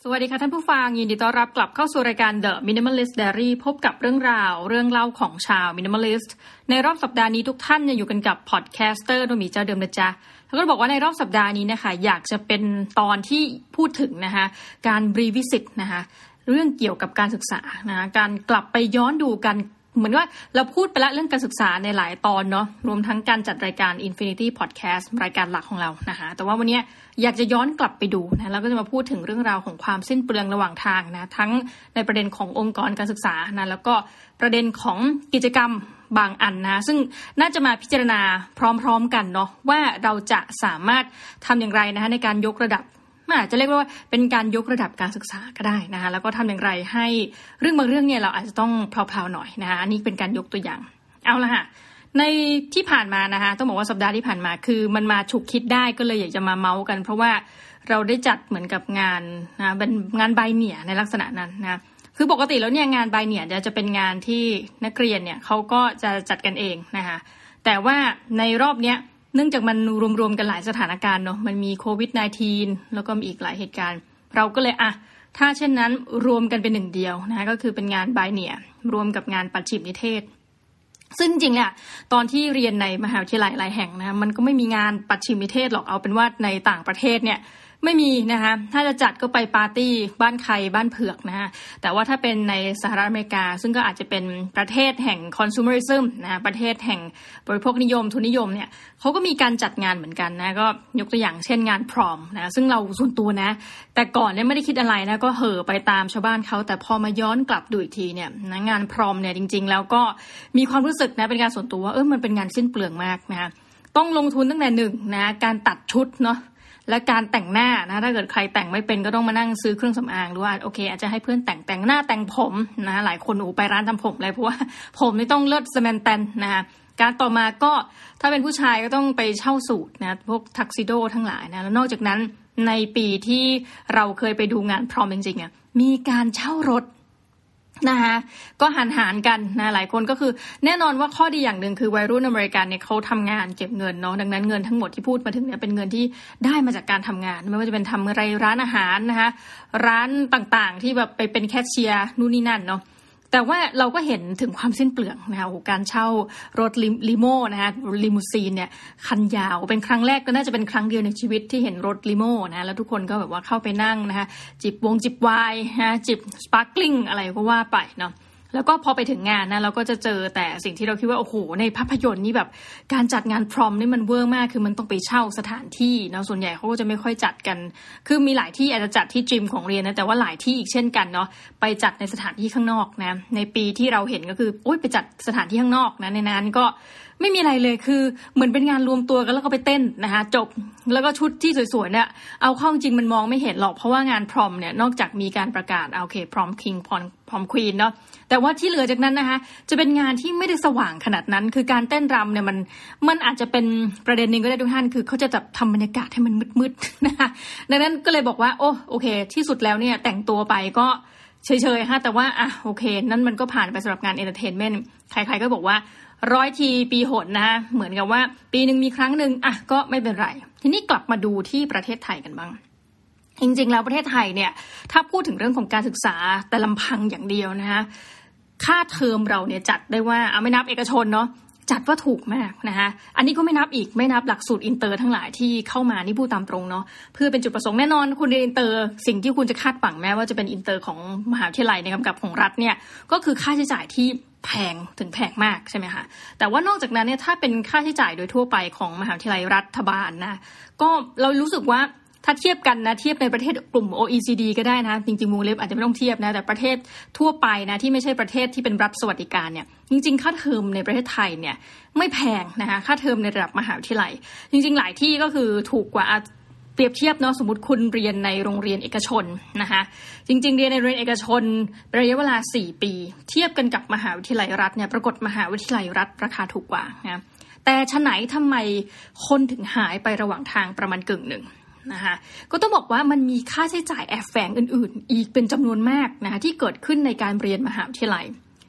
สวัสดีค่ะท่านผู้ฟังยินดีต้อนรับกลับเข้าสู่รายการ The Minimalist Diary พบกับเรื่องราวเรื่องเล่าของชาว Minimalist ในรอบสัปดาห์นี้ทุกท่านอยู่กันกับพอดแคสเตอร์โดมีเจ้าเดิมนะจ๊ะแล้วก็บอกว่าในรอบสัปดาห์นี้นะคะอยากจะเป็นตอนที่พูดถึงนะคะการรีวิสิตนะคะเรื่องเกี่ยวกับการศึกษานะคะการกลับไปย้อนดูกันเหมือนว่าเราพูดไปแล้วเรื่องการศึกษาในหลายตอนเนาะรวมทั้งการจัดรายการ Infinity Podcast รายการหลักของเรานะคะแต่ว่าวันนี้อยากจะย้อนกลับไปดูนะแล้วก็จะมาพูดถึงเรื่องราวของความสิ้นเปลืองระหว่างทางนะทั้งในประเด็นขององค์กรการศึกษานะแล้วก็ประเด็นของกิจกรรมบางอันนะซึ่งน่าจะมาพิจารณาพร้อมๆกันเนาะว่าเราจะสามารถทำอย่างไรนะคะในการยกระดับอาจจะเรียกว่าเป็นการยกระดับการศึกษาก็ได้นะคะแล้วก็ทำอย่างไรให้เรื่องบางเรื่องเนี่ยเราอาจจะต้องเพลาๆหน่อยนะคะอันนี้เป็นการยกตัวอย่างเอาละค่ะในที่ผ่านมานะคะต้องบอกว่าสัปดาห์ที่ผ่านมาคือมันมาฉุกคิดได้ก็เลยอยากจะมาเมาส์กันเพราะว่าเราได้จัดเหมือนกับงานนะเป็นงานใบเหนี่ยในลักษณะนั้นนะคือปกติแล้วเนี่ยงานใบเหนี่ยจะเป็นงานที่นักเรียนเนี่ยเขาก็จะจัดกันเองนะคะแต่ว่าในรอบเนี้ยเนื่องจากมันรวมๆกันหลายสถานการณ์เนาะมันมีโควิด -19 แล้วก็มีอีกหลายเหตุการณ์เราก็เลยถ้าเช่นนั้นรวมกันเป็นหนึ่งเดียวนะคะก็คือเป็นงานไบเนียรวมกับงานปัจฉิมนิเทศซึ่งจริงๆเนี่ยตอนที่เรียนในมหาวิทยาลัยหลายแห่งนะมันก็ไม่มีงานปัจฉิมนิเทศหรอกเอาเป็นว่าในต่างประเทศเนี่ยไม่มีนะคะถ้าจะจัดก็ไปปาร์ตี้บ้านใครบ้านเผือกนะคะแต่ว่าถ้าเป็นในสหรัฐอเมริกาซึ่งก็อาจจะเป็นประเทศแห่ง consumerism นะประเทศแห่งบริโภคนิยมทุนนิยมเนี่ยเขาก็มีการจัดงานเหมือนกันนะก็ยกตัวอย่างเช่นงานพรอมนะซึ่งเราส่วนตัวนะแต่ก่อนเนี่ยไม่ได้คิดอะไรนะก็เห่อไปตามชาวบ้านเขาแต่พอมาย้อนกลับดูอีกทีเนี่ยนะงานพรอมเนี่ยจริงๆแล้วก็มีความรู้สึกนะเป็นการส่วนตัวว่ามันเป็นงานสิ้นเปลืองมากนะต้องลงทุนตั้งแต่หนึ่งนะการตัดชุดเนาะและการแต่งหน้านะถ้าเกิดใครแต่งไม่เป็นก็ต้องมานั่งซื้อเครื่องสำอางหรือว่าโอเคอาจจะให้เพื่อนแต่งหน้าแต่งผมนะหลายคนไปร้านทำผมเลยเพราะว่าผมไม่ต้องเลิศสแมนแตนนะคะการต่อมาก็ถ้าเป็นผู้ชายก็ต้องไปเช่าสูทนะพวกทักซิโดทั้งหลายนะแล้วนอกจากนั้นในปีที่เราเคยไปดูงานพรอมจริงๆมีการเช่ารถนะคะก็หารกันนะหลายคนก็คือแน่นอนว่าข้อดีอย่างหนึ่งคือวัยรุ่นอเมริกันเนี่ยเขาทำงานเก็บเงินเนาะดังนั้นเงินทั้งหมดที่พูดมาถึงเนี่ยเป็นเงินที่ได้มาจากการทำงานไม่ว่าจะเป็นทำอะไรร้านอาหารนะคะร้านต่างๆที่แบบไปเป็นแคชเชียร์นู่นนี่นั่นเนาะแต่ว่าเราก็เห็นถึงความสิ้นเปลืองนะคะการเช่ารถลิโม่นะคะลิมูซีนเนี่ยคันยาวเป็นครั้งแรกก็น่าจะเป็นครั้งเดียวในชีวิตที่เห็นรถลิโม่นะแล้วทุกคนก็แบบว่าเข้าไปนั่งนะคะจิบไวน์นะจิบสปาร์คลิ่งอะไรก็ว่าไปเนาะแล้วก็พอไปถึงงานนะเราก็จะเจอแต่สิ่งที่เราคิดว่าโอ้โหในภาพยนตร์นี่แบบการจัดงานพรอมนี่มันเวอร์มากคือมันต้องไปเช่าสถานที่เนาะส่วนใหญ่เขาก็จะไม่ค่อยจัดกันคือมีหลายที่อาจจะจัดที่จิมของเรียนนะแต่ว่าหลายที่อีกเช่นกันเนาะไปจัดในสถานที่ข้างนอกนะในปีที่เราเห็นก็คือไปจัดสถานที่ข้างนอกนะในนั้นก็ไม่มีอะไรเลยคือเหมือนเป็นงานรวมตัวกันแล้วก็ไปเต้นนะคะจบแล้วก็ชุดที่สวยๆเนี่ยเอาเข้าจริงมันมองไม่เห็นหรอกเพราะว่างานพรอมเนี่ยนอกจากมีการประกาศโอเคพรอมคิงพรอมควีนเนาะแต่ว่าที่เหลือจากนั้นนะคะจะเป็นงานที่ไม่ได้สว่างขนาดนั้นคือการเต้นรำเนี่ยมันอาจจะเป็นประเด็นนึงก็ได้ทุกท่านคือเขาจะแบบทำบรรยากาศให้มันมืดๆนะคะดังนั้นก็เลยบอกว่าโอเคที่สุดแล้วเนี่ยแต่งตัวไปก็เฉยๆฮะแต่ว่าโอเคนั่นมันก็ผ่านไปสำหรับงานเอนเตอร์เทนเมนต์ใครๆก็บอกว่า100 ทีปีหนนะเหมือนกับว่าปีนึงมีครั้งนึงก็ไม่เป็นไรทีนี้กลับมาดูที่ประเทศไทยกันบ้างจริงๆแล้วประเทศไทยเนี่ยถ้าพูดถึงเรื่องของการศึกษาแต่ลำพังอย่างเดียวนะคะค่าเทอมเราเนี่ยจัดได้ว่าไม่นับเอกชนเนาะจัดว่าถูกมากนะคะอันนี้ก็ไม่นับหลักสูตรอินเตอร์ทั้งหลายที่เข้ามานี่พูดตามตรงเนาะเพื่อเป็นจุดประสงค์แน่นอนคุณเรียนอินเตอร์สิ่งที่คุณจะคาดหวังแม้ว่าจะเป็นอินเตอร์ของมหาวิทยาลัยในกำกับของรัฐเนี่ยก็คือค่าใช้จ่ายที่แพงถึงแพงมากใช่ไหมคะแต่ว่านอกจากนั้นเนี่ยถ้าเป็นค่าใช้จ่ายโดยทั่วไปของมหาวิทยาลัยรัฐบาลนะก็เรารู้สึกว่าถ้าเทียบกันนะเทียบในประเทศกลุ่ม OECD ก็ได้นะจริงๆมูลเล็บอาจจะไม่ต้องเทียบนะแต่ประเทศทั่วไปนะที่ไม่ใช่ประเทศที่เป็นรัฐสวัสดิการเนี่ยจริงๆค่าเทอมในประเทศไทยเนี่ยไม่แพงนะคะค่าเทอมในระดับมหาวิทยาลัยจริงๆหลายที่ก็คือถูกกว่าเปรียบเทียบเนาะสมมติคุณเรียนในโรงเรียนเอกชนนะคะจริงๆเรียนในโรงเรียนเอกชนระยะเวลา4 ปีเทียบกันกับมหาวิทยาลัยรัฐเนี่ยปรากฏมหาวิทยาลัยรัฐราคาถูกกว่านะแต่ฉะไหนทำไมคนถึงหายไประหว่างทางประมาณกึ่งหนึ่งนะคะก็ต้องบอกว่ามันมีค่าใช้จ่ายแอบแฝงอื่นๆอีกเป็นจำนวนมากนะคะที่เกิดขึ้นในการเรียนมหาวิทยาลัย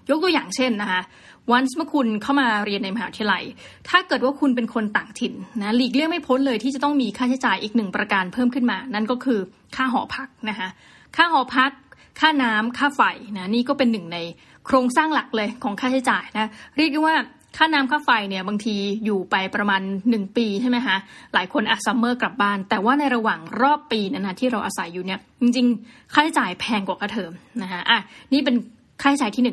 ยกตัวอย่างเช่นนะคะวันเมื่อคุณเข้ามาเรียนในมหาวิทยาลัยถ้าเกิดว่าคุณเป็นคนต่างถิ่นนะหลีกเลี่ยงไม่พ้นเลยที่จะต้องมีค่าใช้จ่ายอีก1ประการเพิ่มขึ้นมานั่นก็คือค่าหอพักนะคะค่าหอพักค่าน้ำค่าไฟนะนี่ก็เป็นหนึ่งในโครงสร้างหลักเลยของค่าใช้จ่ายนะเรียกได้ว่าค่าน้ำค่าไฟเนี่ยบางทีอยู่ไปประมาณ1ปีใช่ไหมคะหลายคนซัมเมอร์กลับบ้านแต่ว่าในระหว่างรอบปีนั้นนะที่เราอาศัยอยู่เนี่ยจริงๆค่าใช้จ่ายแพงกว่าค่าเทอมนะคะนี่เป็นค่าใช้จ่ายที่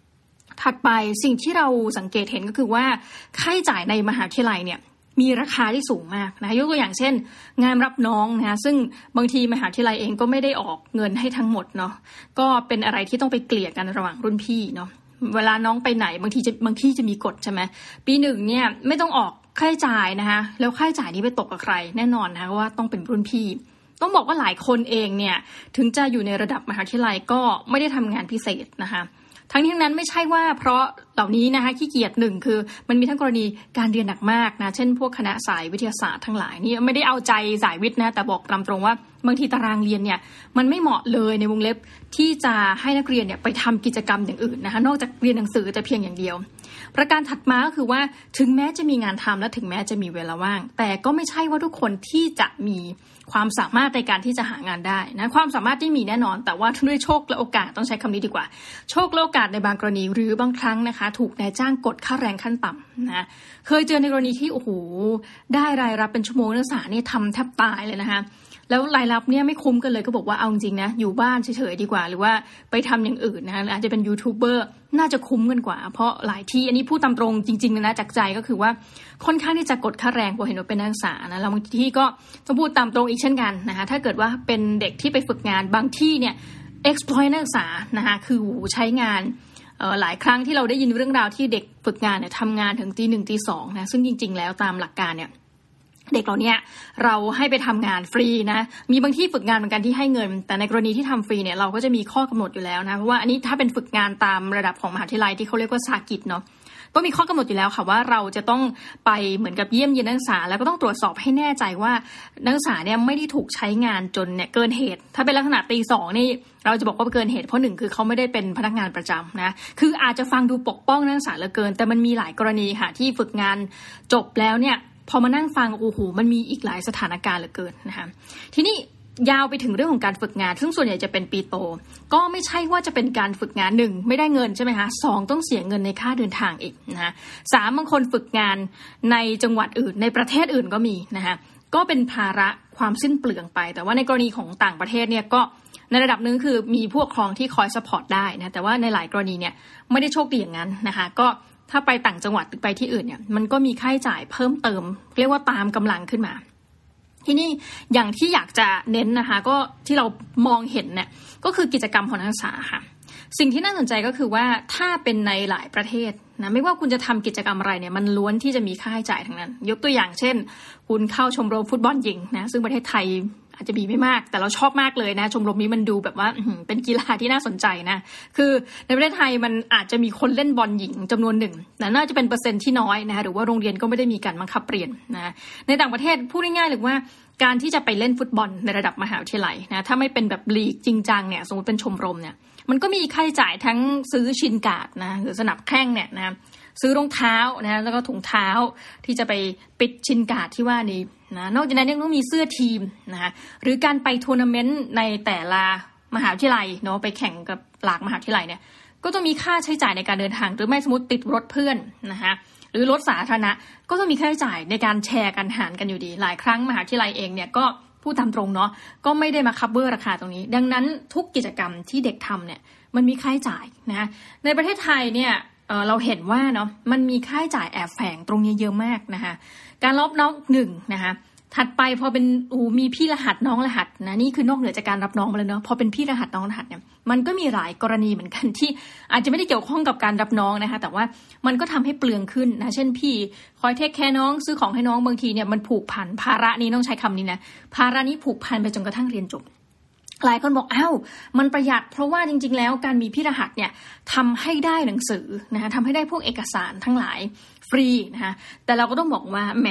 1ถัดไปสิ่งที่เราสังเกตเห็นก็คือว่าค่าใช้จ่ายในมหาวิทยาลัยเนี่ยมีราคาที่สูงมากนะยกตัวอย่างเช่นงานรับน้องนะซึ่งบางทีมหาวิทยาลัยเองก็ไม่ได้ออกเงินให้ทั้งหมดเนาะก็เป็นอะไรที่ต้องไปเกลี่ยกันระหว่างรุ่นพี่เนาะเวลาน้องไปไหนบางทีจะมีกฎใช่ไหมปี1เนี่ยไม่ต้องออกค่าใช้จ่ายนะคะแล้วค่าใช้จ่ายนี้ไปตกกับใครแน่นอนนะคะว่าต้องเป็นรุ่นพี่ต้องบอกว่าหลายคนเองเนี่ยถึงจะอยู่ในระดับมหาวิทยาลัยก็ไม่ได้ทำงานพิเศษนะคะทั้งนี้ทั้งนั้นไม่ใช่ว่าเพราะเหล่านี้นะคะขี้เกียจ1คือมันมีทั้งกรณีการเรียนหนักมากนะเช่นพวกคณะสายวิทยาศาสตร์ทั้งหลายนี่ไม่ได้เอาใจสายวิทย์นะแต่บอกตามตรงว่าบางทีตารางเรียนเนี่ยมันไม่เหมาะเลยในวงเล็บที่จะให้นักเรียนเนี่ยไปทำกิจกรรมอย่างอื่นนะคะนอกจากเรียนหนังสือแต่เพียงอย่างเดียวประการถัดมาก็คือว่าถึงแม้จะมีงานทำและถึงแม้จะมีเวลาว่างแต่ก็ไม่ใช่ว่าทุกคนที่จะมีความสามารถในการที่จะหางานได้นะความสามารถที่มีแน่นอนแต่ว่าด้วยโชคและโอกาสต้องใช้คำนี้ดีกว่าโชคและโอกาสในบางกรณีหรือบางครั้งนะคะถูกนายจ้างกดค่าแรงขั้นต่ำนะเคยเจอในกรณีที่โอ้โหได้รายรับเป็นชั่วโมงนักศึกษาเนี่ยทำแทบตายเลยนะคะแล้วรายรับเนี่ยไม่คุ้มกันเลยก็บอกว่าเอาจริงนะอยู่บ้านเฉยๆดีกว่าหรือว่าไปทำอย่างอื่นนะคะอาจจะเป็นยูทูบเบอร์น่าจะคุ้มกันกว่าเพราะหลายที่อันนี้พูดตามตรงจริงๆนะจากใจก็คือว่าค่อนข้างที่จะกดค่าแรงพอเห็นว่าเป็นนักศึกษานะแล้วบางที่ก็ต้องพูดตามตรงอีกเช่นกันนะคะถ้าเกิดว่าเป็นเด็กที่ไปฝึกงานบางที่เนี่ย exploit นักศึกษานะคะคือใช้งานหลายครั้งที่เราได้ยินเรื่องราวที่เด็กฝึกงานเนี่ยทำงานถึงตี 1 ตี 2นะซึ่งจริงๆแล้วตามหลักการเนี่ยเด็กเหล่านี้เราให้ไปทำงานฟรีนะมีบางที่ฝึกงานเหมือนกันที่ให้เงินแต่ในกรณีที่ทำฟรีเนี่ยเราก็จะมีข้อกำหนดอยู่แล้วนะเพราะว่าอันนี้ถ้าเป็นฝึกงานตามระดับของมหาวิทยาลัยที่เขาเรียกว่าสากิจเนาะต้องมีข้อกำหนดอยู่แล้วค่ะว่าเราจะต้องไปเหมือนกับเยี่ยมเยียนนักศึกษาแล้วก็ต้องตรวจสอบให้แน่ใจว่านักศึกษาเนี่ยไม่ได้ถูกใช้งานจนเนี่ยเกินเหตุถ้าเป็นลักษณะตี 2นี่เราจะบอกว่าเกินเหตุเพราะ1คือเขาไม่ได้เป็นพนักงานประจำนะคืออาจจะฟังดูปกป้องนักศึกษาเหลือเกินแต่มันมีหลายกรณีค่ะที่ฝึกงานจบแล้วเนี่ยพอมานั่งฟังโอ้โหมันมีอีกหลายสถานการณ์เหลือเกินนะคะทีนี้ยาวไปถึงเรื่องของการฝึกงานซึ่งส่วนใหญ่จะเป็นปีโตก็ไม่ใช่ว่าจะเป็นการฝึกงาน1ไม่ได้เงินใช่ไหมคะ2ต้องเสียเงินในค่าเดินทางอีกนะคะ3บางคนฝึกงานในจังหวัดอื่นในประเทศอื่นก็มีนะคะก็เป็นภาระความสิ้นเปลืองไปแต่ว่าในกรณีของต่างประเทศเนี่ยก็ในระดับนึงคือมีผู้ปกครองที่คอยซัพพอร์ตได้นะแต่ว่าในหลายกรณีเนี่ยไม่ได้โชคดีอย่างนั้นนะคะก็ถ้าไปต่างจังหวัดหรือไปที่อื่นเนี่ยมันก็มีค่าใช้จ่ายเพิ่มเติมเรียกว่าตามกำลังขึ้นมาที่นี่อย่างที่อยากจะเน้นนะคะก็ที่เรามองเห็นเนี่ยก็คือกิจกรรมของนักศึกษาค่ะสิ่งที่น่าสนใจก็คือว่าถ้าเป็นในหลายประเทศนะไม่ว่าคุณจะทำกิจกรรมอะไรเนี่ยมันล้วนที่จะมีค่าใช้จ่ายทั้งนั้นยกตัวอย่างเช่นคุณเข้าชมรมฟุตบอลหญิงนะซึ่งประเทศไทยอาจจะมีไม่มากแต่เราชอบมากเลยนะชมรมนี้มันดูแบบว่าเป็นกีฬาที่น่าสนใจนะคือในประเทศไทยมันอาจจะมีคนเล่นบอลหญิงจำนวนหนึ่งแต่น่าจะเป็นเปอร์เซ็นต์ที่น้อยนะคะหรือว่าโรงเรียนก็ไม่ได้มีการบังคับเปลี่ยนนะในต่างประเทศพูดง่ายๆเลยว่าการที่จะไปเล่นฟุตบอลในระดับมหาวิทยาลัยนะถ้าไม่เป็นแบบลีกจริงจังเนี่ยสมมติเป็นชมรมเนี่ยมันก็มีค่าใช้จ่ายทั้งซื้อชินการ์ดนะหรือสนับแข้งเนี่ยนะซื้อรองเท้านะแล้วก็ถุงเท้าที่จะไปปิดชินการ์ดที่ว่านี้นะนอกจากนั้นยังต้องมีเสื้อทีมนะคะหรือการไปทัวร์นาเมนต์ในแต่ละมหาวิทยาลัยเนาะไปแข่งกับหลากมหาวิทยาลัยเนี่ยก็ต้องมีค่าใช้จ่ายในการเดินทางหรือไม่สมมติติดรถเพื่อนนะคะหรือรถสาธารณะก็ต้องมีค่าใช้จ่ายในการแชร์กันหารกันอยู่ดีหลายครั้งมหาวิทยาลัยเองเนี่ยก็พูดตามตรงเนาะก็ไม่ได้มาคัฟเวอร์ราคาตรงนี้ดังนั้นทุกกิจกรรมที่เด็กทำเนี่ยมันมีค่าใช้จ่ายนะในประเทศไทยเนี่ยเราเห็นว่าเนาะมันมีค่าใช้จ่ายแอบแฝงตรงนี้เยอะมากนะคะการรับน้อง1นะคะถัดไปพอเป็นมีพี่รหัสน้องรหัสนะนี่คือนอกเหนือจากการรับน้องมาเลยเนาะพอเป็นพี่รหัสน้องรหัสเนี่ยมันก็มีหลายกรณีเหมือนกันที่อาจจะไม่ได้เกี่ยวข้องกับการรับน้องนะคะแต่ว่ามันก็ทำให้เปลืองขึ้นนะเช่นพี่คอยเทคแคร์น้องซื้อของให้น้องบางทีเนี่ยมันผูกพันภาระนี้ต้องใช้คำนี้นะภาระนี้ผูกพันไปจนกระทั่งเรียนจบหลายคนบอกอ้าวมันประหยัดเพราะว่าจริงๆแล้วการมีพี่รหัสเนี่ยทำให้ได้หนังสือนะคะทำให้ได้พวกเอกสารทั้งหลายฟรีนะคะแต่เราก็ต้องบอกว่าแหม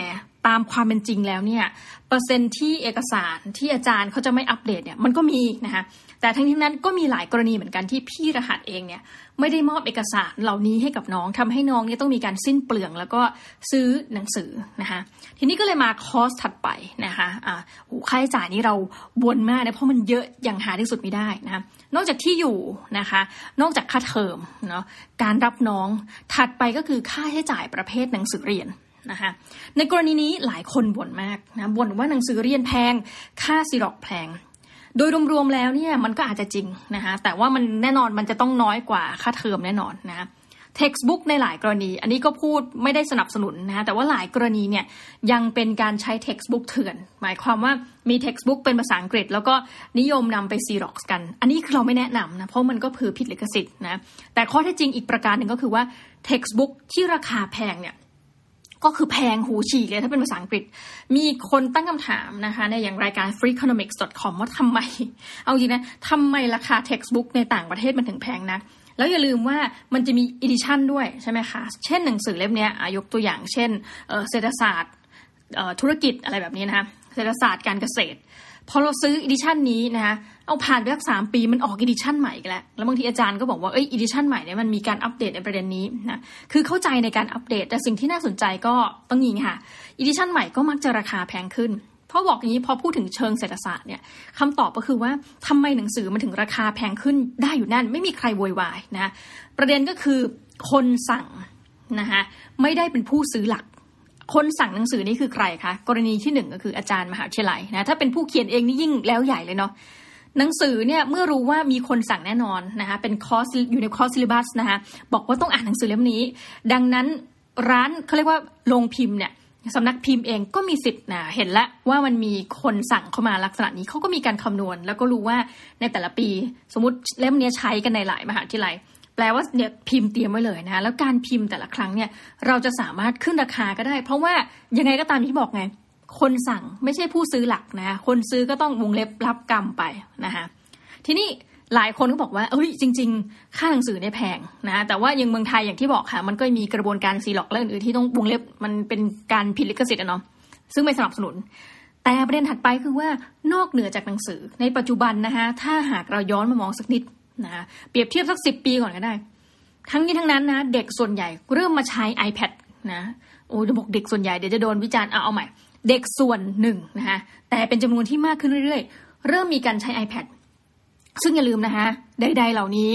ตามความเป็นจริงแล้วเนี่ยเปอร์เซ็นต์ที่เอกสารที่อาจารย์เขาจะไม่อัปเดตเนี่ยมันก็มีนะคะแต่ทั้งนี้นั้นก็มีหลายกรณีเหมือนกันที่พี่รหัสเองเนี่ยไม่ได้มอบเอกสารเหล่านี้ให้กับน้องทำให้น้องเนี่ยต้องมีการสิ้นเปลืองแล้วก็ซื้อหนังสือนะคะทีนี้ก็เลยมาคอร์สถัดไปนะคะค่าใช้จ่ายนี้เราบ่นมากนะเพราะมันเยอะอย่างหาที่สุดไม่ได้นะคะนอกจากที่อยู่นะคะนอกจากค่าเทอมเนาะการรับน้องถัดไปก็คือค่าใช้จ่ายประเภทหนังสือเรียนนะคะในกรณีนี้หลายคนบ่นมากนะบ่นว่าหนังสือเรียนแพงค่าซีร็อกแพงโดยรวมๆแล้วเนี่ยมันก็อาจจะจริงนะคะแต่ว่ามันแน่นอนมันจะต้องน้อยกว่าค่าเทอมแน่นอนนะ textbook ในหลายกรณีอันนี้ก็พูดไม่ได้สนับสนุนนะแต่ว่าหลายกรณีเนี่ยยังเป็นการใช้ textbook เถื่อนหมายความว่ามี textbook เป็นภาษาอังกฤษแล้วก็นิยมนำไปซีร็อกกันอันนี้คือเราไม่แนะนำนะเพราะมันก็ผิดลิขสิทธิ์นะแต่ข้อเท็จจริงอีกประการหนึ่งก็คือว่า textbook ที่ราคาแพงเนี่ยก็คือแพงหูฉีกเลยถ้าเป็นภาษาอังกฤษมีคนตั้งคำถามนะคะในอย่างรายการ freakonomics.com ว่าทำไมเอาจริงนะทำไมราคา textbook ในต่างประเทศมันถึงแพงนักแล้วอย่าลืมว่ามันจะมี edition ด้วยใช่ไหมคะเช่นหนังสือเล่มนี้ยกตัวอย่างเช่นเศรษฐศาสตร์ธุรกิจอะไรแบบนี้นะคะเศรษฐศาสตร์การเกษตรพอเราซื้อ edition นี้นะคะเอาผ่านไปสัก3 ปีมันออก edition ใหม่อีกแล้วบางทีอาจารย์ก็บอกว่าedition ใหม่เนี่ยมันมีการอัปเดตในประเด็นนี้นะคือเข้าใจในการอัปเดตแต่สิ่งที่น่าสนใจก็ต้องอย่างนี้ค่ะ edition ใหม่ก็มักจะราคาแพงขึ้นเพราะบอกอย่างนี้พอพูดถึงเชิงเศรษฐศาสตร์เนี่ยคำตอบก็คือว่าทำไมหนังสือมันถึงราคาแพงขึ้นได้อยู่นั่นไม่มีใครโวยวายนะประเด็นก็คือคนสั่งนะคะไม่ได้เป็นผู้ซื้อหลักคนสั่งหนังสือนี่คือใครคะกรณีที่1ก็คืออาจารย์มหาวิทยาลัยนะถ้าเป็นผู้เขียนเองนี่ยิ่งแล้วใหญ่เลยเนาะหนังสือเนี่ยเมื่อรู้ว่ามีคนสั่งแน่นอนนะคะเป็นคอร์สอยู่ในคอร์สซิลิบัสนะคะบอกว่าต้องอ่านหนังสือเล่มนี้ดังนั้นร้านเขาเรียกว่าโรงพิมพ์เนี่ยสำนักพิมพ์เองก็มีสิทธิ์นะเห็นแล้วว่ามันมีคนสั่งเข้ามาลักษณะนี้เขาก็มีการคำนวณแล้วก็รู้ว่าในแต่ละปีสมมติเล่มนี้ใช้กันในหลายมหาวิทยาลัยแปลว่าเนี่ยพิมพ์เตรียมไว้เลยนะแล้วการพิมพ์แต่ละครั้งเนี่ยเราจะสามารถขึ้นราคาก็ได้เพราะว่ายังไงก็ตามที่บอกไงคนสั่งไม่ใช่ผู้ซื้อหลักนะคนซื้อก็ต้องวงเล็บรับกรรมไปนะคะทีนี้หลายคนก็บอกว่าจริงๆค่าหนังสือเนี่ยแพงนะแต่ว่ายังเมืองไทยอย่างที่บอกค่ะมันก็มีกระบวนการซีล็อกและอื่นๆที่ต้องวงเล็บมันเป็นการผิดลิขสิทธิ์เนาะซึ่งไม่สนับสนุนแต่ประเด็นถัดไปคือว่านอกเหนือจากหนังสือในปัจจุบันนะคะถ้าหากเราย้อนมามองสักนิดนะเปรียบเทียบสัก10 ปีก่อนก็ได้ทั้งนี้ทั้งนั้นนะเด็กส่วนใหญ่เริ่มมาใช้ iPad นะจะบอกเด็กส่วนใหญ่เดี๋ยวจะโดนวิจารณ์เอาใหม่เด็กส่วนหนึ่งนะคะแต่เป็นจำนวนที่มากขึ้นเรื่อยๆเริ่มมีการใช้ iPad ซึ่งอย่าลืมนะคะใดๆเหล่านี้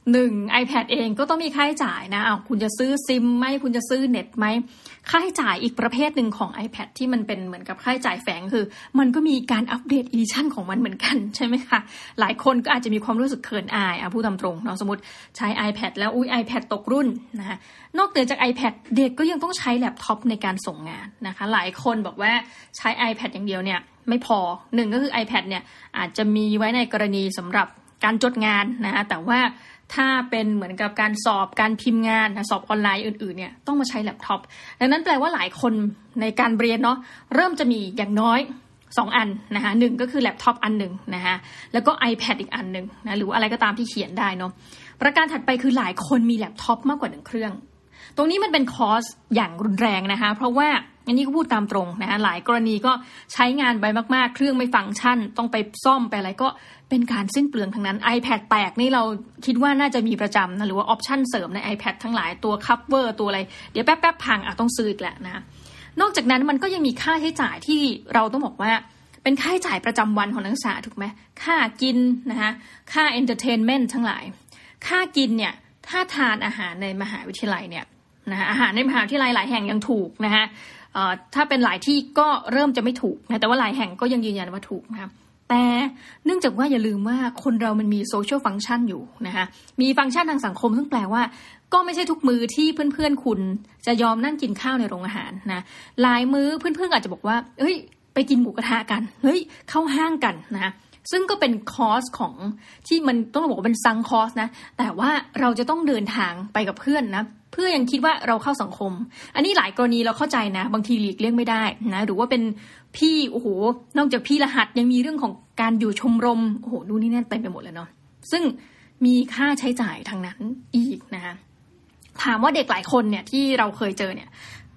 1 iPad เองก็ต้องมีค่าใช้จ่ายนะคุณจะซื้อซิมไหมคุณจะซื้อเน็ตไหมค่าใช้จ่ายอีกประเภทหนึ่งของ iPad ที่มันเป็นเหมือนกับค่าใช้จ่ายแฝงคือมันก็มีการอัปเดตอีดิชั่นของมันเหมือนกันใช่ไหมคะหลายคนก็อาจจะมีความรู้สึกเขินอายพูดตามตรงเนาะสมมติใช้ iPad แล้วiPad ตกรุ่นนะคะนอกเหนือจาก iPad เด็กก็ยังต้องใช้แล็ปท็อปในการส่งงานนะคะหลายคนบอกว่าใช้ iPad อย่างเดียวเนี่ยไม่พอ1ก็คือ iPad เนี่ยอาจจะมีไว้ในกรณีสำหรับการจดงานนะแต่ว่าถ้าเป็นเหมือนกับการสอบการพิมพ์งานสอบออนไลน์อื่นๆเนี่ยต้องมาใช้แล็ปท็อปดังนั้นแปลว่าหลายคนในการเรียนเนาะเริ่มจะมีอย่างน้อย2 อันนะคะ1ก็คือแล็ปท็อปอันหนึ่งนะคะแล้วก็ iPad อีกอันหนึ่งนะหรืออะไรก็ตามที่เขียนได้เนาะประการถัดไปคือหลายคนมีแล็ปท็อปมากกว่า1 เครื่องตรงนี้มันเป็นคอสอย่างรุนแรงนะคะเพราะว่าอันนี้ก็พูดตามตรงนะคะหลายกรณีก็ใช้งานไปมากๆเครื่องไม่ฟังก์ชันต้องไปซ่อมไปอะไรก็เป็นการสิ้นเปลืองทั้งนั้น iPad แตกนี่เราคิดว่าน่าจะมีประจำนะหรือว่าออปชั่นเสริมใน iPad ทั้งหลายตัวคัฟเวอร์ตัวอะไรเดี๋ยวแป๊บๆพังต้องซื้ออีกแหละนะนอกจากนั้นมันก็ยังมีค่าใช้จ่ายที่เราต้องบอกว่าเป็นค่าใช้จ่ายประจำวันของนักศึกษาถูกไหมค่ากินนะคะค่า entertainment ทั้งหลายค่ากินเนี่ยถ้าทานอาหารในมหาวิทยาลัยเนี่ยนะอาหารในมหาวิทยาลัยหลายแห่งยังถูกนะคะถ้าเป็นหลายที่ก็เริ่มจะไม่ถูกนะแต่ว่าหลายแห่งก็ยังยืนยันว่าถูกนะคะแต่เนื่องจากว่าอย่าลืมว่าคนเรามันมีโซเชียลฟังก์ชันอยู่นะคะมีฟังก์ชันทางสังคมซึ่งแปลว่าก็ไม่ใช่ทุกมื้อที่เพื่อนๆคุณจะยอมนั่งกินข้าวในโรงอาหารนะหลายมื้อเพื่อนๆอาจจะบอกว่าไปกินหมูกระทะกันเข้าห้างกันนะซึ่งก็เป็นคอสของที่มันต้องบอกว่าเป็นซังคอสนะแต่ว่าเราจะต้องเดินทางไปกับเพื่อนนะเพื่อยังคิดว่าเราเข้าสังคมอันนี้หลายกรณีเราเข้าใจนะบางทีหลีกเลี่ยงไม่ได้นะหรือว่าเป็นพี่นอกจากพี่รหัสยังมีเรื่องของการอยู่ชมรมดูนี่แน่นเต็มไปหมดเลยเนาะซึ่งมีค่าใช้จ่ายทางนั้นอีกนะคะถามว่าเด็กหลายคนเนี่ยที่เราเคยเจอเนี่ย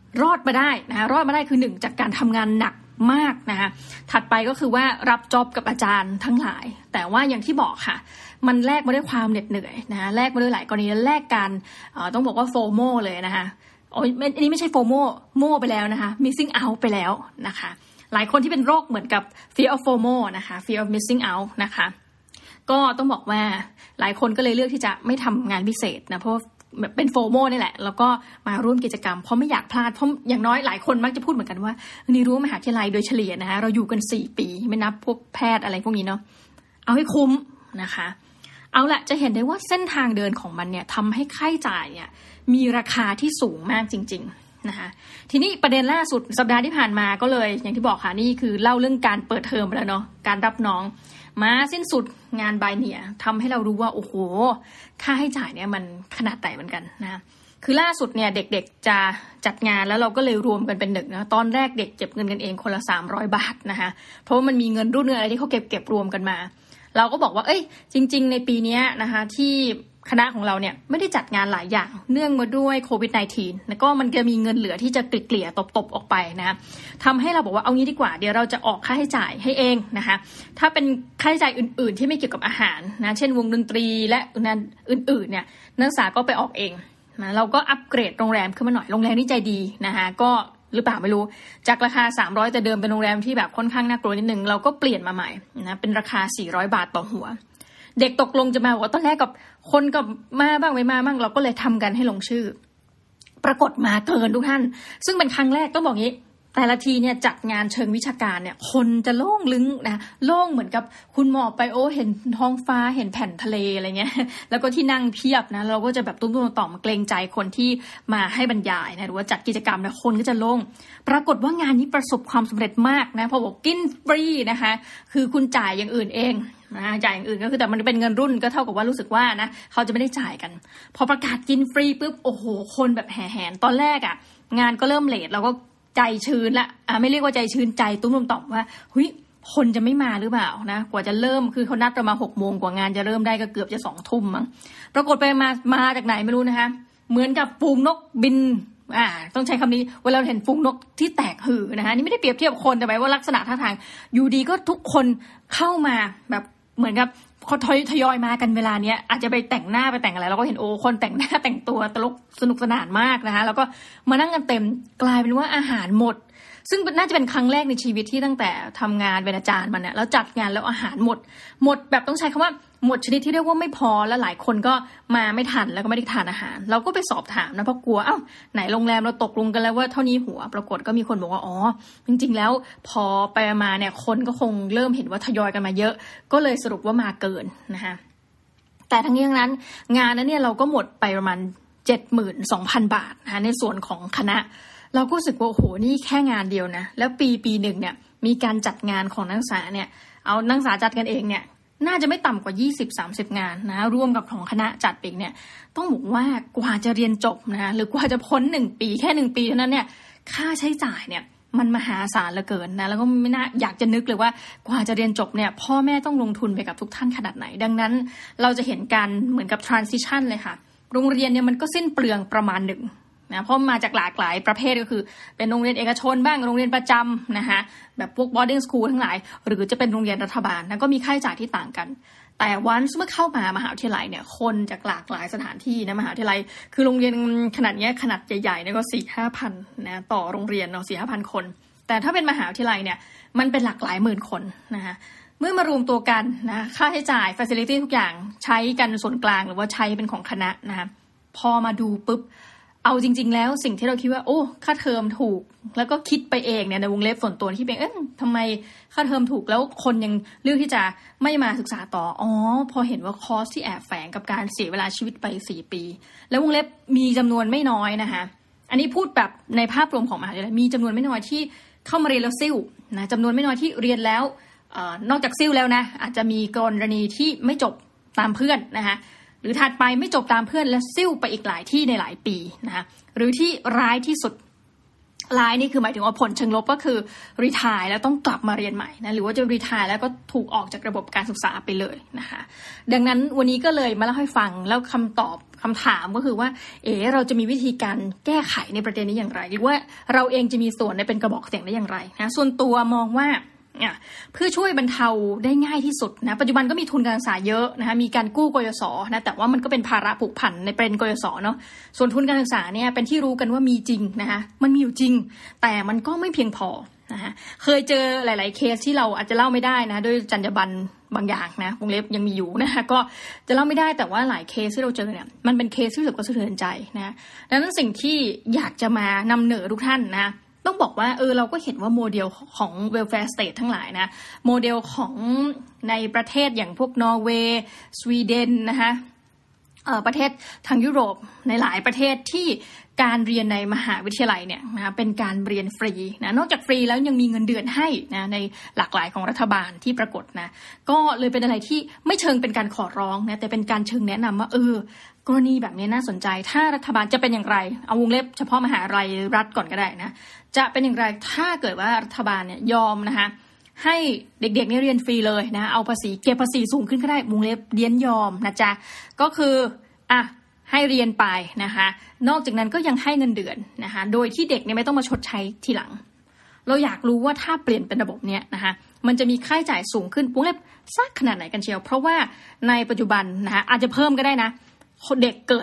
รอดมาได้นะคะรอดมาได้คือ1จากการทำงานหนักมากนะคะถัดไปก็คือว่ารับจ็อบกับอาจารย์ทั้งหลายแต่ว่าอย่างที่บอกค่ะมันแลกมาด้วยความเหน็ดเหนื่อยนะคะแลกมาด้วยหลายกรณีแลกกันต้องบอกว่าโฟโมเลยนะคะอันนี้ไม่ใช่โฟโมไปแล้วนะคะ missing out ไปแล้วนะคะหลายคนที่เป็นโรคเหมือนกับ fear of FOMO นะคะ fear of missing out นะคะก็ต้องบอกว่าหลายคนก็เลยเลือกที่จะไม่ทำงานพิเศษนะเพราะเป็นโฟโมนี่แหละแล้วก็มาร่วมกิจกรรมเพราะไม่อยากพลาดเพราะอย่างน้อยหลายคนมักจะพูดเหมือนกันว่านี่รู้มหาวิทยาลัยโดยเฉลี่ยนะคะเราอยู่กัน4 ปีไม่นับพวกแพทย์อะไรพวกนี้เนาะเอาให้คุ้มนะคะเอาละจะเห็นได้ว่าเส้นทางเดินของมันเนี่ยทำให้ค่าใช้จ่ายเนี่ยมีราคาที่สูงมากจริงๆนะคะทีนี้ประเด็นล่าสุดสัปดาห์ที่ผ่านมาก็เลยอย่างที่บอกค่ะนี่คือเล่าเรื่องการเปิดเทอมไปแล้วเนาะการรับน้องมาสิ้นสุดงานบายเนี่ยทำให้เรารู้ว่าโอ้โหค่าใช้จ่ายเนี่ยมันขนาดไหนเหมือนกันนะคือล่าสุดเนี่ยเด็กๆจะจัดงานแล้วเราก็เลยรวมกันเป็น1นะตอนแรกเด็กเก็บเงินกันเองคนละ300 บาทนะคะเพราะว่ามันมีเงินรุ่นอะไรที่เขาเก็บรวมกันมาเราก็บอกว่าจริงๆในปีนี้นะคะที่คณะของเราเนี่ยไม่ได้จัดงานหลายอย่างเนื่องมาด้วยโควิด -19 แล้วก็มันจะมีเงินเหลือที่จะเกลี่ยตบออกไปนะทำให้เราบอกว่าเอางี้ดีกว่าเดี๋ยวเราจะออกค่าใช้จ่ายให้เองนะคะถ้าเป็นค่าใช้จ่ายอื่นๆที่ไม่เกี่ยวกับอาหารนะเช่นวงดนตรีและงานอื่นๆเนี่ยนักศึกษาก็ไปออกเองนะเราก็อัปเกรดโรงแรมขึ้นมาหน่อยโรงแรมนี่ใจดีนะคะก็หรือเปล่าไม่รู้จากราคา300แต่เดิมเป็นโรงแรมที่แบบค่อนข้างน่ากลัวนิดนึงเราก็เปลี่ยนมาใหม่นะเป็นราคา400 บาทต่อหัวเด็กตกลงจะมาบอกว่าตอนแรกกับคนกับมาบ้างไม่มาบ้างเราก็เลยทำกันให้ลงชื่อปรากฏมาเกินทุกท่านซึ่งเป็นครั้งแรกต้องบอกงี้แต่ละทีเนี่ยจัดงานเชิงวิชาการเนี่ยคนจะโล่งลึ้งนะโล่งเหมือนกับคุณหมอไปเห็นท้องฟ้าเห็นแผ่นทะเลอะไรเงี้ยแล้วก็ที่นั่งเพียบนะเราก็จะแบบตุ้มๆต่อมเกรงใจคนที่มาให้บรรยายนะหรือว่าจัดกิจกรรมนะคนก็จะโล่งปรากฏว่างานนี้ประสบความสำเร็จมากนะพอบอกกินฟรีนะคะคือคุณจ่ายอย่างอื่นเองจ่ายอย่างอื่นก็คือแต่มันเป็นเงินรุ่นก็เท่ากับว่ารู้สึกว่านะเขาจะไม่ได้จ่ายกันพอประกาศกินฟรีปุ๊บโอ้โหคนแบบแห่แหนตอนแรกงานก็เริ่มเลทเราก็ใจชื้นละไม่เรียกว่าใจชื้นใจตุ้มต่อมว่าเฮ้ยคนจะไม่มาหรือเปล่านะกว่าจะเริ่มคือเขานัดประมาณ6 โมงกว่างานจะเริ่มได้ก็เกือบจะ2 ทุ่มมั้งปรากฏไปมาจากไหนไม่รู้นะคะเหมือนกับฝูงนกบินต้องใช้คำนี้เวลาเห็นฝูงนกที่แตกหือนะคะนี่ไม่ได้เปรียบเทียบคนแต่หมายว่าลักษณะท่าทางอยู่ดีก็ทุกคนเข้ามาแบบเหมือนกับเขาทยอยมากันเวลาเนี้ยอาจจะไปแต่งหน้าไปแต่งอะไรเราก็เห็นคนแต่งหน้าแต่งตัวตลกสนุกสนานมากนะคะแล้วก็มานั่งกันเต็มกลายเป็นว่าอาหารหมดซึ่งน่าจะเป็นครั้งแรกในชีวิตที่ตั้งแต่ทำงานเป็นอาจารย์มาเนี่ยแล้วจัดงานแล้วอาหารหมดแบบต้องใช้คำว่าหมดชนิดที่เรียกว่าไม่พอแล้วหลายคนก็มาไม่ทันแล้วก็ไม่ได้ทานอาหารเราก็ไปสอบถามนะเพราะกลัวไหนโรงแรมเราตกลงกันแล้วว่าเท่านี้หัวปรากฏก็มีคนบอกว่าจริงๆแล้วพอไปมาเนี่ยคนก็คงเริ่มเห็นว่าทยอยกันมาเยอะก็เลยสรุปว่ามาเกินนะคะแต่ทั้งนี้ทั้งนั้นงานนั้นเนี่ยเราก็หมดไปประมาณ 72,000 บาทนะคะในส่วนของคณะเราก็รู้สึกว่าโอ้โหนี่แค่งานเดียวนะแล้วปีหนึ่งเนี่ยมีการจัดงานของนักศึกษาเนี่ยเอานักศึกษาจัดกันเองเนี่ยน่าจะไม่ต่ำกว่า 20-30 งานนะร่วมกับของคณะจัดอีกเนี่ยต้องบอกว่ากว่าจะเรียนจบนะหรือกว่าจะพ้น1 ปีแค่1 ปีเท่านั้นเนี่ยค่าใช้จ่ายเนี่ยมันมหาศาลเหลือเกินนะแล้วก็ไม่น่าอยากจะนึกเลยว่ากว่าจะเรียนจบเนี่ยพ่อแม่ต้องลงทุนไปกับทุกท่านขนาดไหนดังนั้นเราจะเห็นการเหมือนกับ transition เลยค่ะโรงเรียนเนี่ยมันก็สิ้นเปลืองประมาณหนึ่งนะเพราะมาจากหลากหลายประเภทก็คือเป็นโรงเรียนเอกชนบ้างโรงเรียนประจำนะคะแบบพวก boarding school ทั้งหลายหรือจะเป็นโรงเรียนรัฐบาลนะก็มีค่าใช้จ่ายที่ต่างกันแต่วันเมื่อเข้ามามหาวิทยาลัยเนี่ยคนจากหลากหลายสถานที่นะมหาวิทยาลัยคือโรงเรียนขนาดนี้ขนาดใหญ่ๆเนี่ยก็ 4-5 พันนะต่อโรงเรียนเนาะ 4-5 พันคนแต่ถ้าเป็นมหาวิทยาลัยเนี่ยมันเป็นหลากหลายหมื่นคนนะคะเมื่อมารวมตัวกันนะค่าใช้จ่าย facility ทุกอย่างใช้กันส่วนกลางหรือว่าใช้เป็นของคณะนะคะพอมาดูปุ๊บเอาจริงๆแล้วสิ่งที่เราคิดว่าค่าเทอมถูกแล้วก็คิดไปเองเนี่ยในวงเล็บส่วนตัวที่เป็นทำไมค่าเทอมถูกแล้วคนยังเลือกที่จะไม่มาศึกษาต่อพอเห็นว่าคอสที่แอบแฝงกับการเสียเวลาชีวิตไป4 ปีแล้ววงเล็บมีจำนวนไม่น้อยนะคะอันนี้พูดแบบในภาพรวมของมหาวิทยาลัยมีจำนวนไม่น้อยที่เข้ามาเรียนแล้วซิ่วนะจำนวนไม่น้อยที่เรียนแล้วนอกจากซิ่วแล้วนะอาจจะมีกรณีที่ไม่จบตามเพื่อนนะคะหรือถัดไปไม่จบตามเพื่อนและซิ่วไปอีกหลายที่ในหลายปีนะคะหรือที่ร้ายที่สุดร้ายนี่คือหมายถึงว่าผลเชิงลบก็คือรีไทร์แล้วต้องกลับมาเรียนใหม่นะหรือว่าจะรีไทร์แล้วก็ถูกออกจากระบบการศึกษาไปเลยนะคะดังนั้นวันนี้ก็เลยมาเล่าให้ฟังแล้วคำตอบคำถามก็คือว่าเราจะมีวิธีการแก้ไขในประเด็นนี้อย่างไรหรือว่าเราเองจะมีส่วนในเป็นกระบอกเสียงได้อย่างไรนะส่วนตัวมองว่าเพื่อช่วยบรรเทาได้ง่ายที่สุดนะปัจจุบันก็มีทุนการศึกษาเยอะนะคะมีการกู้กยศนะแต่ว่ามันก็เป็นภาระผูกพันในประเด็นกยศเนาะส่วนทุนการศึกษาเนี่ยเป็นที่รู้กันว่ามีจริงนะคะมันมีอยู่จริงแต่มันก็ไม่เพียงพอนะคะเคยเจอหลายๆเคสที่เราอาจจะเล่าไม่ได้นะด้วยจรรยาบรรณบางอย่างนะวงเล็บยังมีอยู่นะคะก็จะเล่าไม่ได้แต่ว่าหลายเคสที่เราเจอเนี่ยมันเป็นเคสที่รู้สึกว่าสะเทือนใจนะดังนั้นสิ่งที่อยากจะมานำเหนอทุกท่านนะต้องบอกว่าเราก็เห็นว่าโมเดลของ welfare state ทั้งหลายนะโมเดลของในประเทศอย่างพวกนอร์เวย์สวีเดนนะคะประเทศทางยุโรปในหลายประเทศที่การเรียนในมหาวิทยาลัยเนี่ยนะเป็นการเรียนฟรีนะนอกจากฟรีแล้วยังมีเงินเดือนให้นะในหลากหลายของรัฐบาลที่ปรากฏนะก็เลยเป็นอะไรที่ไม่เชิงเป็นการขอร้องนะแต่เป็นการเชิงแนะนำว่ากรณีแบบนี้น่าสนใจถ้ารัฐบาลจะเป็นอย่างไรเอาวงเล็บเฉพาะมหาวิทยาลัยรัฐก่อนก็ได้นะจะเป็นอย่างไรถ้าเกิดว่ารัฐบาลเนี่ยยอมนะคะให้เด็กๆเนี่ยเรียนฟรีเลยนะเอาภาษีเก็บภาษีสูงขึ้นก็ได้วงเล็บเรียนยอมนะจ๊ะก็คือให้เรียนไปนะคะนอกจากนั้นก็ยังให้เงินเดือนนะคะโดยที่เด็กเนี่ยไม่ต้องมาชดใช้ทีหลังเราอยากรู้ว่าถ้าเปลี่ยนเป็นระบบเนี้ยนะคะมันจะมีค่าใช้จ่ายสูงขึ้นวงเล็บสักขนาดไหนกันเชียวเพราะว่าในปัจจุบันนะคะอาจจะเพิ่มก็ได้นะเด็กเกิด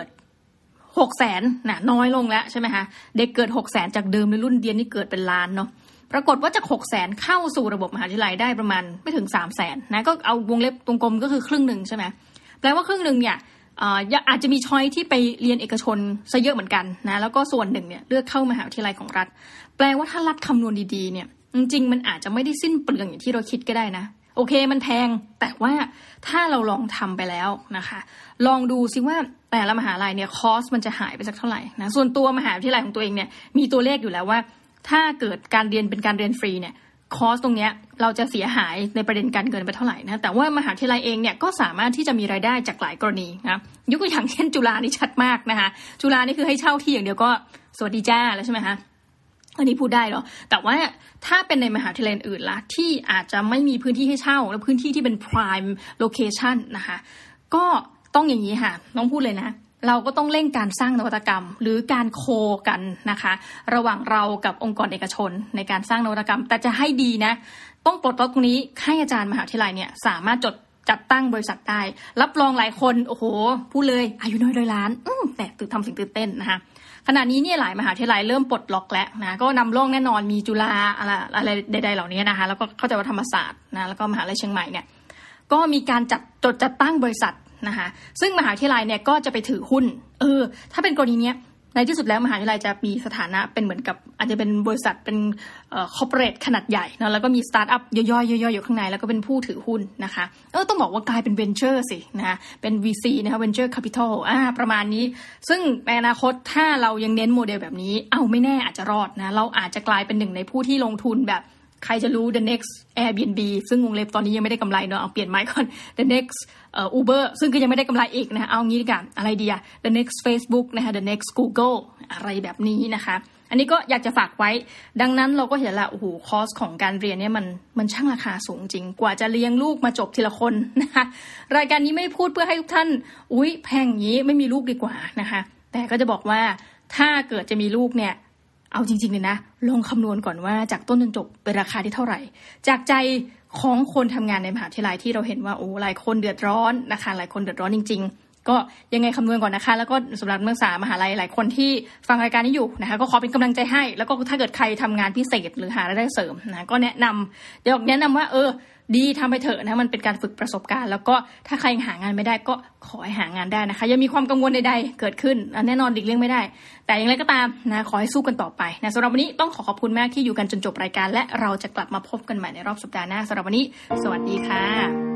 600,000นะน้อยลงแล้วใช่ไหมคะเด็กเกิด600,000จากเดิมในรุ่นเดียนนี่เกิดเป็นล้านเนาะปรากฏว่าจาก600,000เข้าสู่ระบบมหาวิทยาลัยได้ประมาณไม่ถึง300,000นะก็เอาวงเล็บตรงกลมก็คือครึ่งนึงใช่ไหมแปลว่าครึ่งนึงเนี่ยอาจจะมีช้อยที่ไปเรียนเอกชนซะเยอะเหมือนกันนะแล้วก็ส่วนหนึ่งเนี่ยเลือกเข้ามหาวิทยาลัยของรัฐแปลว่าถ้ารัฐคำนวณดีๆเนี่ยจริงๆมันอาจจะไม่ได้สิ้นเปลืองอย่างที่เราคิดก็ได้นะโอเคมันแพงแต่ว่าถ้าเราลองทำไปแล้วนะคะลองดูซิว่าแต่ละมหาลัยเนี่ยคอสมันจะหายไปสักเท่าไหร่นะส่วนตัวมหาวิทยาลัยของตัวเองเนี่ยมีตัวเลขอยู่แล้วว่าถ้าเกิดการเรียนเป็นการเรียนฟรีเนี่ยคอสตรงเนี้ยเราจะเสียหายในประเด็นการเงินไปเท่าไหร่นะแต่ว่ามหาวิทยาลัยเองเนี่ยก็สามารถที่จะมีรายได้จากหลายกรณีนะยกตัวอย่างเช่นจุฬานี่ชัดมากนะคะจุฬานี่คือให้เช่าที่อย่างเดียวก็สวัสดีจ้าแล้วใช่ไหมคะอันนี้พูดได้เหรอแต่ว่าถ้าเป็นในมหาวิทยาลัยอื่นล่ะที่อาจจะไม่มีพื้นที่ให้เช่าและพื้นที่ที่เป็น prime location นะคะก็ต้องอย่างนี้ค่ะต้องพูดเลยนะเราก็ต้องเร่งการสร้างนวัตกรรมหรือการโคกันนะคะระหว่างเรากับองค์กรเอกชนในการสร้างนวัตกรรมแต่จะให้ดีนะต้องปลดล็อกตรงนี้ให้อาจารย์มหาวิทยาลัยเนี่ยสามารถจัดตั้งบริษัทได้รับรองหลายคนโอ้โหพูดเลยอายุน้อย100 ล้านแต่ทำสิ่งตื่นเต้นนะคะขณะนี้เนี่ยหลายมหาวิทยาลัยเริ่มปลดล็อกแล้วนะก็นำร่องแน่นอนมีจุฬาอะไรใดๆเหล่านี้นะคะแล้วก็เข้าใจว่าธรรมศาสตร์นะแล้วก็มหาวิทยาลัยเชียงใหม่เนี่ยก็มีการจัดตั้งบริษัทนะคะซึ่งมหาวิทยาลัยเนี่ยก็จะไปถือหุ้นถ้าเป็นกรณีเนี้ยในที่สุดแล้วมหาวิทยาลัยจะมีสถานะเป็นเหมือนกับอาจจะเป็นบริษัทเป็นคอร์ปอเรทขนาดใหญ่นะแล้วก็มีสตาร์ทอัพย่อยๆอยู่ข้างในแล้วก็เป็นผู้ถือหุ้นนะคะต้องบอกว่ากลายเป็นเวนเจอร์สินะเป็น VC นะคะเวนเจอร์แคปิตอลประมาณนี้ซึ่งในอนาคตถ้าเรายังเน้นโมเดลแบบนี้ไม่แน่อาจจะรอดนะเราอาจจะกลายเป็นหนึ่งในผู้ที่ลงทุนแบบใครจะรู้ the next Airbnb ซึ่งวงเล็บตอนนี้ยังไม่ได้กำไรเนาะเอาเปลี่ยนไม้ก่อน the next Uber ซึ่งก็ยังไม่ได้กำไรอีกนะเอางี้ดีกว่าอะไรดีthe next Facebook นะคะ the next Google อะไรแบบนี้นะคะอันนี้ก็อยากจะฝากไว้ดังนั้นเราก็เห็นละโอ้โหคอสของการเรียนเนี่ยมันช่างราคาสูงจริงกว่าจะเลี้ยงลูกมาจบทีละคนนะคะรายการนี้ไม่ได้พูดเพื่อให้ทุกท่านแพงอย่างนี้ไม่มีลูกดีกว่านะคะแต่ก็จะบอกว่าถ้าเกิดจะมีลูกเนี่ยเอาจริงๆเลยนะลองคำนวณก่อนว่าจากต้นจนจบเป็นราคาที่เท่าไหร่จากใจของคนทำงานในมหาวิทยาลัยที่เราเห็นว่าหลายคนเดือดร้อนนะคะหลายคนเดือดร้อนจริงๆก็ยังไงคำนวณก่อนนะคะแล้วก็สำหรับนักศึกษามหาลัยหลายคนที่ฟังรายการนี้อยู่นะคะก็ขอเป็นกำลังใจให้แล้วก็ถ้าเกิดใครทำงานพิเศษหรือหารายได้เสริมนะก็แนะนำว่าดีทำไปเถอะนะมันเป็นการฝึกประสบการณ์แล้วก็ถ้าใครยังหางานไม่ได้ก็ขอให้หางานได้นะคะยังมีความกังวลใดๆเกิดขึ้นแน่นอนหลีกเลี่ยงไม่ได้แต่อย่างไรก็ตามนะขอให้สู้กันต่อไปนะสำหรับวันนี้ต้องขอบคุณมากที่อยู่กันจนจบรายการและเราจะกลับมาพบกันใหม่ในรอบสัปดาห์หน้าสำหรับวันนี้สวัสดีค่ะ